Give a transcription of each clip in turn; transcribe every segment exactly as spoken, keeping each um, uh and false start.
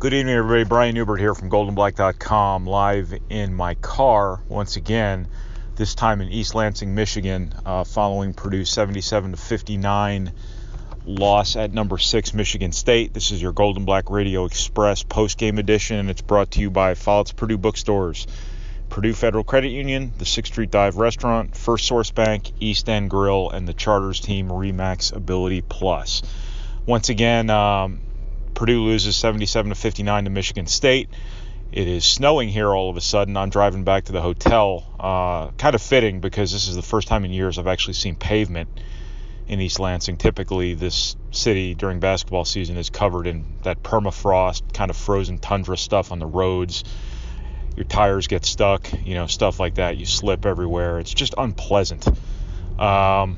Good evening, everybody. Brian Newbert here from golden black dot com, live in my car once again, this time in East Lansing, Michigan, uh, following Purdue's seventy-seven to fifty-nine loss at number six Michigan State. This is your Golden Black Radio Express post-game edition, and it's brought to you by Follett's Purdue Bookstores, Purdue Federal Credit Union, the sixth Street Dive Restaurant, First Source Bank, East End Grill, and the Charters team Remax Ability Plus. Once again, um, Purdue loses seventy-seven to fifty-nine to Michigan State. It is snowing here all of a sudden. I'm driving back to the hotel. Uh, kind of fitting because this is the first time in years I've actually seen pavement in East Lansing. Typically, this city during basketball season is covered in that permafrost, kind of frozen tundra stuff on the roads. Your tires get stuck, you know, stuff like that. You slip everywhere. It's just unpleasant. Um,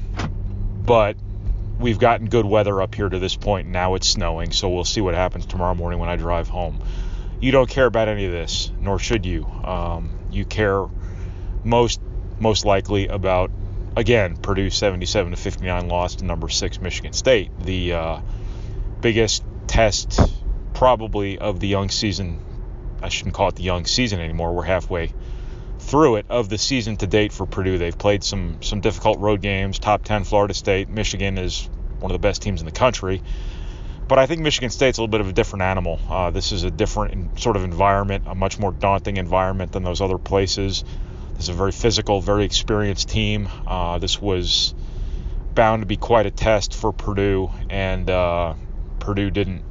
but we've gotten good weather up here to this point. Now it's snowing, so we'll see what happens tomorrow morning when I drive home. You don't care about any of this, nor should you. Um, you care most most likely about, again, Purdue seventy-seven to fifty-nine loss to number six Michigan State. The uh, biggest test probably of the young season. I shouldn't call it the young season anymore. We're halfway through it of the season to date for Purdue. They've played some some difficult road games. Top ten Florida State. Michigan is one of the best teams in the country. But I think Michigan State's a little bit of a different animal. Uh, this is a different sort of environment, a much more daunting environment than those other places. This is a very physical, very experienced team. Uh, this was bound to be quite a test for Purdue, and uh, Purdue didn't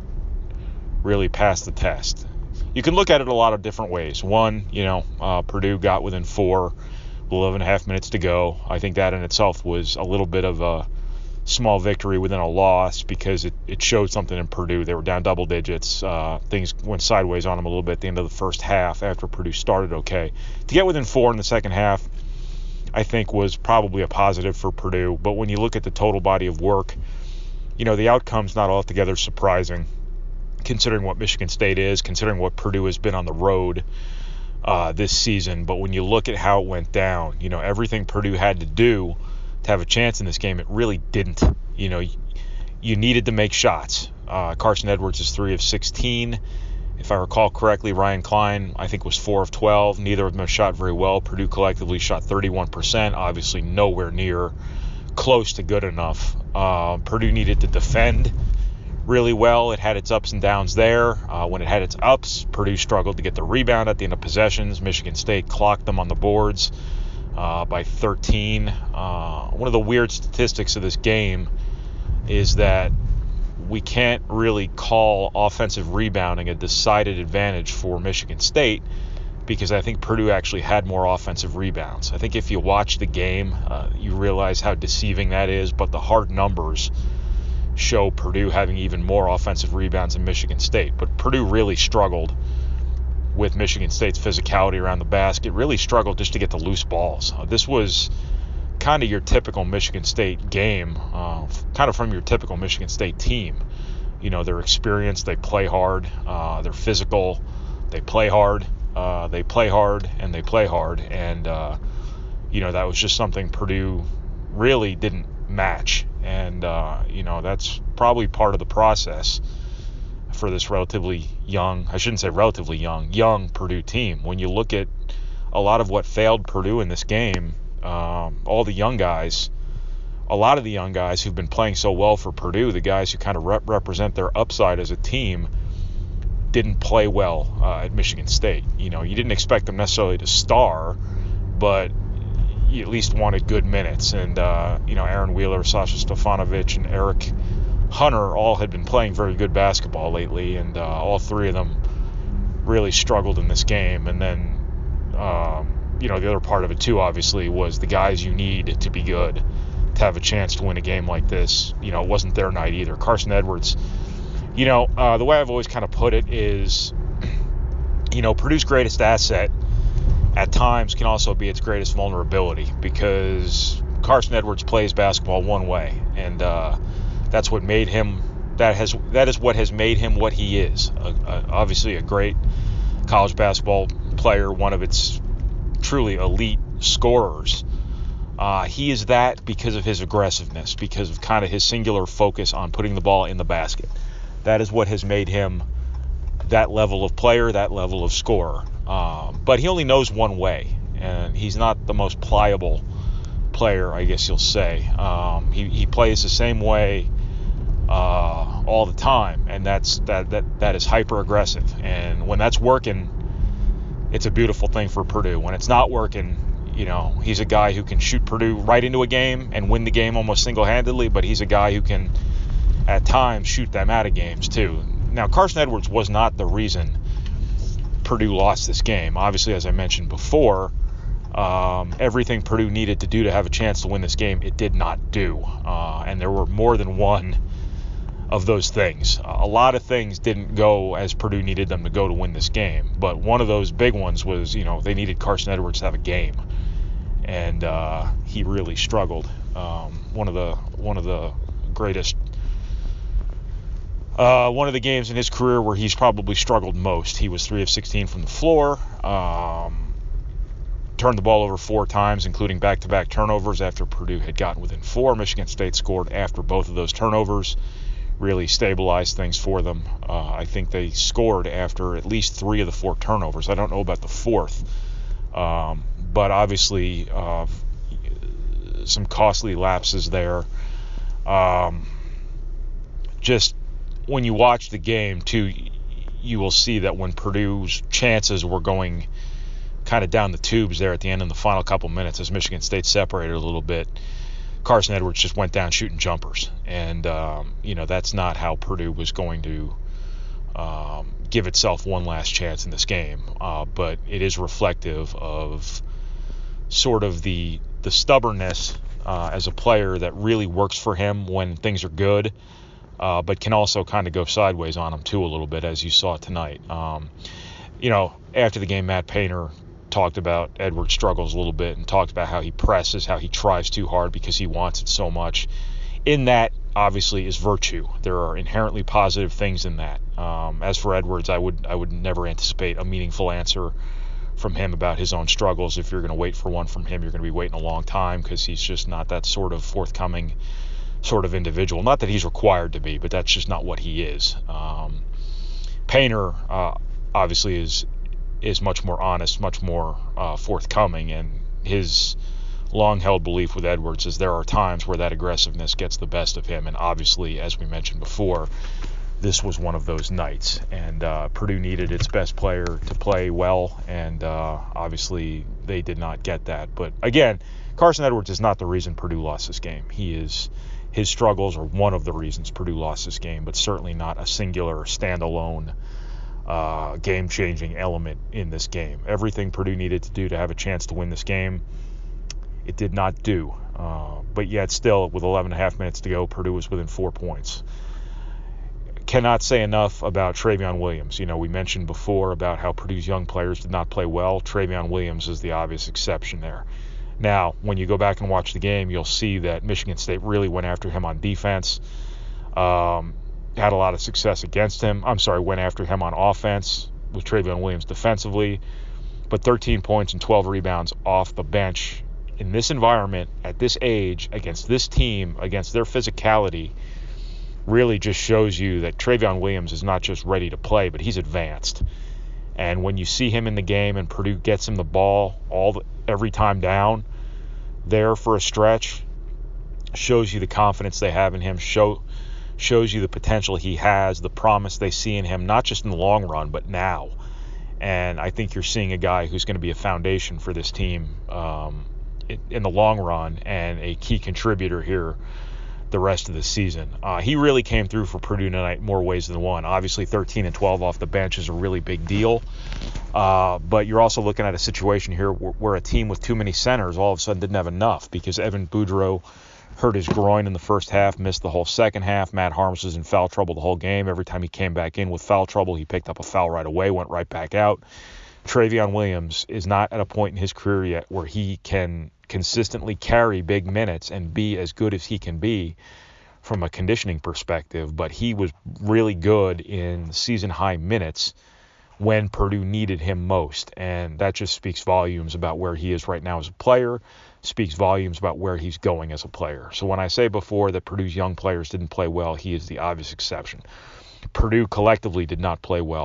really pass the test. You can look at it a lot of different ways. One, you know, uh, Purdue got within four, eleven and a half minutes to go. I think that in itself was a little bit of a small victory within a loss because it, it showed something in Purdue. They were down double digits. Uh, things went sideways on them a little bit at the end of the first half after Purdue started okay. To get within four in the second half, I think was probably a positive for Purdue. But when you look at the total body of work, you know, the outcome's not altogether surprising, considering what Michigan State is, considering what Purdue has been on the road uh, this season. But when you look at how it went down, you know, everything Purdue had to do to have a chance in this game, it really didn't. You know, you needed to make shots. Uh, Carson Edwards is three of sixteen. If I recall correctly, Ryan Klein, I think, was four of twelve. Neither of them have shot very well. Purdue collectively shot thirty-one percent, obviously nowhere near close to good enough. Uh, Purdue needed to defend really well. It had its ups and downs there. Uh, when it had its ups, Purdue struggled to get the rebound at the end of possessions. Michigan State clocked them on the boards uh, by thirteen. Uh, one of the weird statistics of this game is that we can't really call offensive rebounding a decided advantage for Michigan State because I think Purdue actually had more offensive rebounds. I think if you watch the game, uh, you realize how deceiving that is, but the hard numbers show Purdue having even more offensive rebounds than Michigan State. But Purdue really struggled with Michigan State's physicality around the basket, really struggled just to get the loose balls. Uh, this was kind of your typical Michigan State game, uh, kind of from your typical Michigan State team. You know, they're experienced, they play hard, uh, they're physical, they play hard, uh, they play hard, and they play hard. And, uh, you know, that was just something Purdue really didn't match. And, uh, you know, that's probably part of the process for this relatively young, I shouldn't say relatively young, young Purdue team. When you look at a lot of what failed Purdue in this game, um, all the young guys, a lot of the young guys who've been playing so well for Purdue, the guys who kind of rep- represent their upside as a team, didn't play well uh, at Michigan State. You know, you didn't expect them necessarily to star, but you at least wanted good minutes. And, uh, you know, Aaron Wheeler, Sasha Stefanovic, and Eric Hunter all had been playing very good basketball lately, and uh, all three of them really struggled in this game. And then, um, you know, the other part of it, too, obviously, was the guys you need to be good to have a chance to win a game like this. You know, it wasn't their night either. Carson Edwards, you know, uh, the way I've always kind of put it is, you know, Purdue's greatest asset at times can also be its greatest vulnerability, because Carson Edwards plays basketball one way, and uh, that's what made him, that has that is what has made him what he is. Uh, uh, obviously a great college basketball player, one of its truly elite scorers. Uh, he is that because of his aggressiveness, because of kind of his singular focus on putting the ball in the basket. That is what has made him that level of player, that level of scorer. Um, but he only knows one way, and he's not the most pliable player, I guess you'll say. Um, he, he plays the same way uh, all the time, and that's that that that is hyper aggressive. And when that's working, it's a beautiful thing for Purdue. When it's not working, you know, he's a guy who can shoot Purdue right into a game and win the game almost single-handedly, but he's a guy who can, at times, shoot them out of games too. Now, Carson Edwards was not the reason Purdue lost this game. Obviously, as I mentioned before, um, everything Purdue needed to do to have a chance to win this game, it did not do. Uh, and there were more than one of those things. Uh, a lot of things didn't go as Purdue needed them to go to win this game. But one of those big ones was, you know, they needed Carson Edwards to have a game. And uh, he really struggled. Um, one of the one of the greatest Uh, one of the games in his career where he's probably struggled most. He was three of sixteen from the floor, um, turned the ball over four times, including back-to-back turnovers after Purdue had gotten within four. Michigan State scored after both of those turnovers, really stabilized things for them. Uh, I think they scored after at least three of the four turnovers. I don't know about the fourth, um, but obviously uh, some costly lapses there. Um, just when you watch the game, too, you will see that when Purdue's chances were going kind of down the tubes there at the end in the final couple minutes as Michigan State separated a little bit, Carson Edwards just went down shooting jumpers. And, um, you know, that's not how Purdue was going to um, give itself one last chance in this game. Uh, but it is reflective of sort of the, the stubbornness uh, as a player that really works for him when things are good. Uh, but can also kind of go sideways on him, too, a little bit, as you saw tonight. Um, you know, after the game, Matt Painter talked about Edwards' struggles a little bit and talked about how he presses, how he tries too hard because he wants it so much. In that, obviously, is virtue. There are inherently positive things in that. Um, as for Edwards, I would I would never anticipate a meaningful answer from him about his own struggles. If you're going to wait for one from him, you're going to be waiting a long time because he's just not that sort of forthcoming sort of individual. Not that he's required to be, but that's just not what he is. Um, Painter uh, obviously is is much more honest, much more uh, forthcoming, and his long-held belief with Edwards is there are times where that aggressiveness gets the best of him, and obviously, as we mentioned before, this was one of those nights, and uh, Purdue needed its best player to play well, and uh, obviously they did not get that. But again, Carson Edwards is not the reason Purdue lost this game. He is His struggles are one of the reasons Purdue lost this game, but certainly not a singular, standalone, uh, game-changing element in this game. Everything Purdue needed to do to have a chance to win this game, it did not do. Uh, but yet still, with eleven and a half minutes to go, Purdue was within four points. Cannot say enough about Trevion Williams. You know, we mentioned before about how Purdue's young players did not play well. Trevion Williams is the obvious exception there. Now, when you go back and watch the game, you'll see that Michigan State really went after him on defense, um, had a lot of success against him. I'm sorry, went after him on offense with Trevion Williams defensively, but thirteen points and twelve rebounds off the bench in this environment, at this age, against this team, against their physicality, really just shows you that Trevion Williams is not just ready to play, but he's advanced. And when you see him in the game and Purdue gets him the ball all the, every time down there for a stretch, shows you the confidence they have in him, show, shows you the potential he has, the promise they see in him, not just in the long run, but now. And I think you're seeing a guy who's going to be a foundation for this team um, in, in the long run and a key contributor here the rest of the season. Uh, he really came through for Purdue tonight more ways than one. Obviously, thirteen and twelve off the bench is a really big deal. Uh, but you're also looking at a situation here where, where a team with too many centers all of a sudden didn't have enough because Evan Boudreaux hurt his groin in the first half, missed the whole second half. Matt Harms was in foul trouble the whole game. Every time he came back in with foul trouble, he picked up a foul right away, went right back out. Trevion Williams is not at a point in his career yet where he can consistently carry big minutes and be as good as he can be from a conditioning perspective, but he was really good in season-high minutes when Purdue needed him most, and that just speaks volumes about where he is right now as a player, speaks volumes about where he's going as a player. So when I say before that Purdue's young players didn't play well, he is the obvious exception. Purdue collectively did not play well.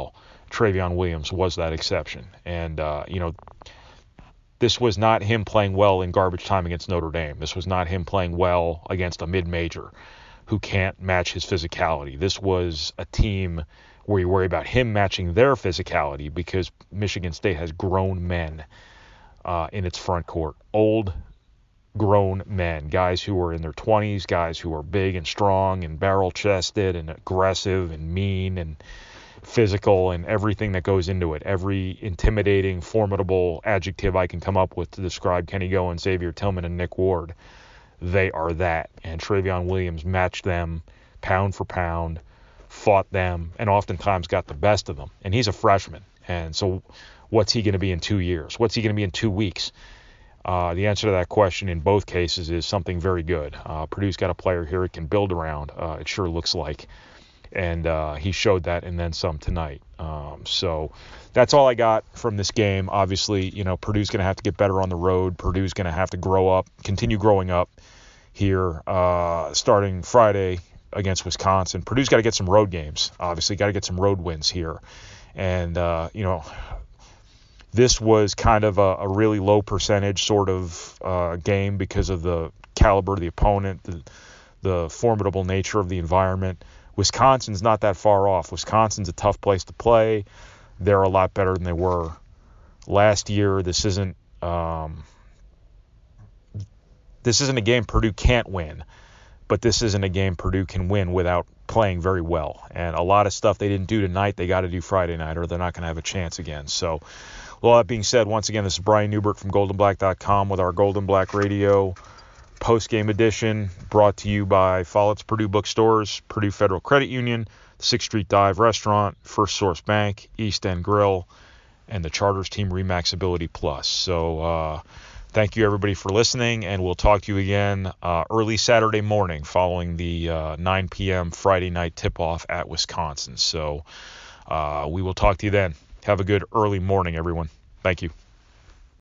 Trevion Williams was that exception. And, uh, you know, this was not him playing well in garbage time against Notre Dame. This was not him playing well against a mid-major who can't match his physicality. This was a team where you worry about him matching their physicality because Michigan State has grown men uh, in its front court. Old, grown men, guys who are in their twenties, guys who are big and strong and barrel-chested and aggressive and mean and physical and everything that goes into it. Every intimidating, formidable adjective I can come up with to describe Kenny Goins, Xavier Tillman, and Nick Ward, they are that. And Trevion Williams matched them pound for pound, fought them, and oftentimes got the best of them. And he's a freshman. And so what's he going to be in two years? What's he going to be in two weeks? Uh, the answer to that question in both cases is something very good. Uh, Purdue's got a player here it can build around, uh, it sure looks like. And uh, he showed that and then some tonight. Um, so that's all I got from this game. Obviously, you know, Purdue's going to have to get better on the road. Purdue's going to have to grow up, continue growing up here uh, starting Friday against Wisconsin. Purdue's got to get some road games, obviously. Got to get some road wins here. And, uh, you know, this was kind of a, a really low percentage sort of uh, game because of the caliber of the opponent, the, the formidable nature of the environment. Wisconsin's not that far off. Wisconsin's a tough place to play. They're a lot better than they were last year. This isn't um, this isn't a game Purdue can't win, but this isn't a game Purdue can win without playing very well. And a lot of stuff they didn't do tonight, they got to do Friday night, or they're not going to have a chance again. So, with all that being said, once again, this is Brian Newbert from golden black dot com with our Golden Black Radio post-game edition, brought to you by Follett's Purdue Bookstores, Purdue Federal Credit Union, sixth Street Dive Restaurant, First Source Bank, East End Grill, and the Charters Team Remaxability Plus. So uh, thank you, everybody, for listening, and we'll talk to you again uh, early Saturday morning following the uh, nine p.m. Friday night tip-off at Wisconsin. So uh, we will talk to you then. Have a good early morning, everyone. Thank you.